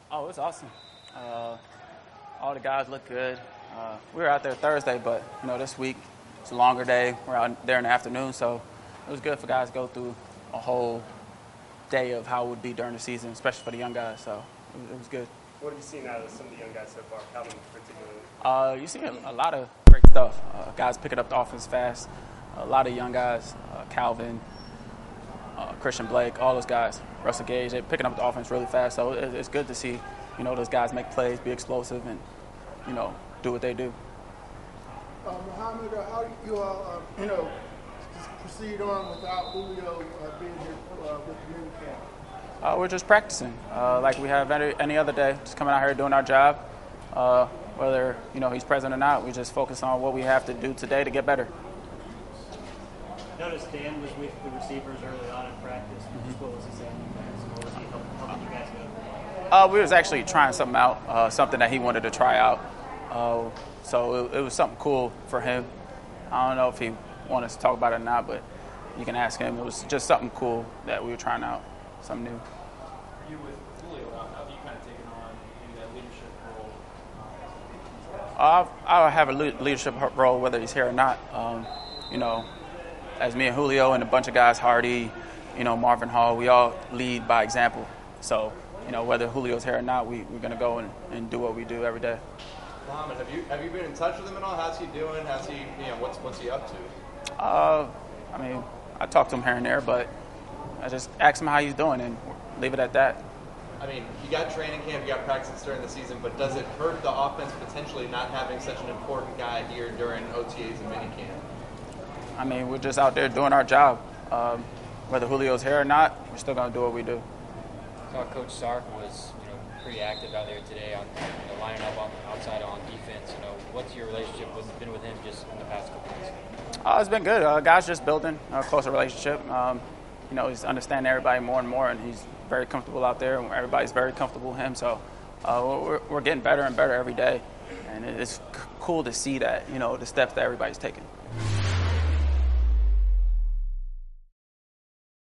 Oh, it's awesome. All the guys look good. We were out there Thursday, but this week it's a longer day. We're out there in the afternoon, so it was good for guys to go through a whole day of how it would be during the season, especially for the young guys. So it was good. What have you seen out of some of the young guys so far, Calvin particularly? You see a lot of great stuff. Guys picking up the offense fast. A lot of young guys, Calvin, Christian Blake, all those guys, Russell Gage, they're picking up the offense really fast. So it's good to see, those guys make plays, be explosive, and, do what they do. Muhammad, how do you all, proceed on without Julio being here with the mini camp? We're just practicing like we have any other day, just coming out here doing our job. Whether, he's present or not, we just focus on what we have to do today to get better. Noticed Dan was with the receivers early on in practice. What was he saying? What was he helping you guys go? We was actually trying something out, something that he wanted to try out. So it was something cool for him. I don't know if he wanted us to talk about it or not, but you can ask him. It was just something cool that we were trying out, something new. You with Julio, how have you kind of taken on maybe that leadership role? I'll have a leadership role whether he's here or not. As me and Julio and a bunch of guys, Hardy, Marvin Hall, we all lead by example. So, whether Julio's here or not, we're going to go and do what we do every day. Muhammad, have you been in touch with him at all? How's he doing? How's he, what's he up to? I talk to him here and there, but I just ask him how he's doing and leave it at that. You got training camp, you got practice during the season, but does it hurt the offense potentially not having such an important guy here during OTAs and minicamp? We're just out there doing our job. Whether Julio's here or not, we're still going to do what we do. So Coach Sark was, pretty active out there today on lining up outside on defense. What's your relationship been with him just in the past couple months? It's been good. Guys just building a closer relationship. He's understanding everybody more and more, and he's very comfortable out there, and everybody's very comfortable with him. So we're getting better and better every day, and it's cool to see that, the steps that everybody's taking.